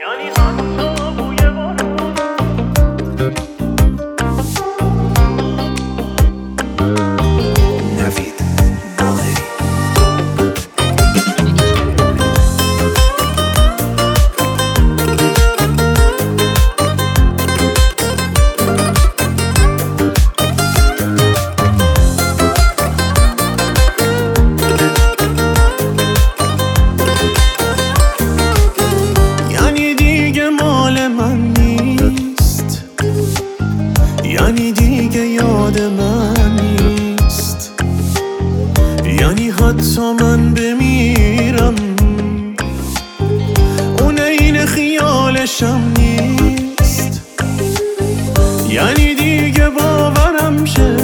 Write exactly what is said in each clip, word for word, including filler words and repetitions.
یعنی حتی بوی بارون نوید باقری. یعنی دیگه یاد من نیست، یعنی حتی من بمیرم اون این خیالشم نیست، یعنی دیگه باورم شه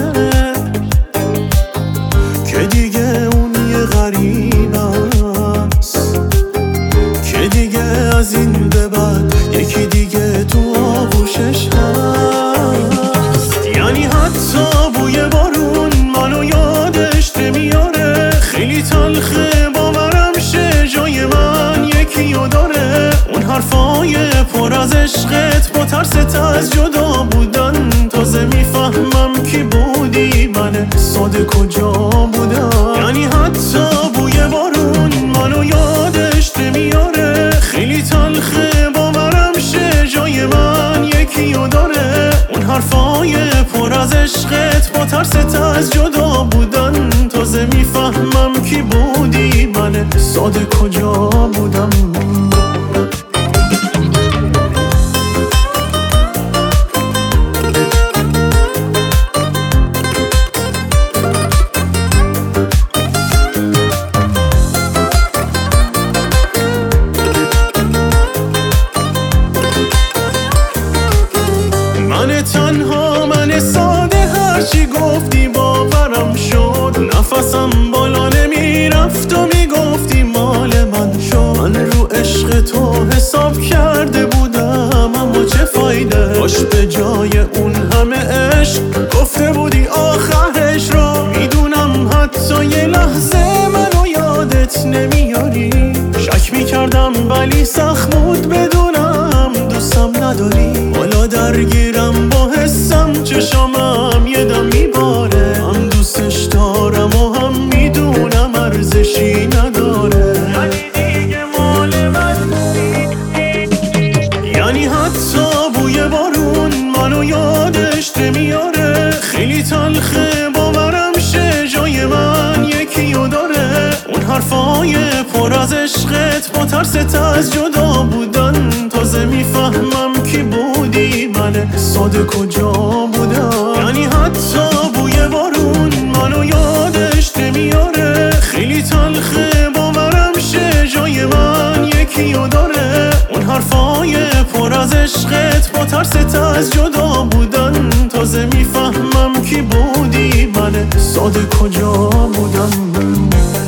که دیگه اون یه غریب است، که دیگه از این به بعد یکی دیگه تو آغوشش هست. یعنی حتی بوی بارون منو یادش نمیاره، خیلی تلخه باورم شه جای من یکی رو داره، اون حرفای پر از عشقت با ترست از جدا بودن، تازه میفهمم کی بودی من ساده کجا بودم. یعنی حتی بوی بارون منو یادش نمیاره، خیلی تلخه باورم شه جای من یکی رو داره، اون حرفای پر از عشقت با ترست از جدا بودن، تازه میفهمم کی بودی من ساده کجا بودم. من تنها، من ساده، هرچی گفتی باورم شد، نفسم بالا نمیرفت و میگفتی مال من شد. من رو عشق تو حساب کرده بودم اما چه فایده، باش به جای اون همه عشق گفته بودی آخرش رو. میدونم حتی یه لحظه منو یادت نمیاری، شک میکردم ولی سخت بود بدونم دوستم نداری. حالا درگیرم با حسم، چشامم یه دم میباره، هم دوستش دارم و هم میدونم ارزشی نداره. یعنی دیگه مال من، یعنی حتی بوی بارون منو یادش نمیاره، خیلی تلخه باورم شه جای من یکی رو داره، اون حرفای پر از عشقت با ترست از جدا بودن، تازه میفهمم کی بودی من ساده کجا بودم. یعنی حتی بوی بارون منو یادش نمیاره، خیلی تلخه باورم شه جای من یکی رو داره، اون حرفای پر از عشقت با ترست از جدا بودن، تازه میفهمم کی بودی من ساده کجا بودم.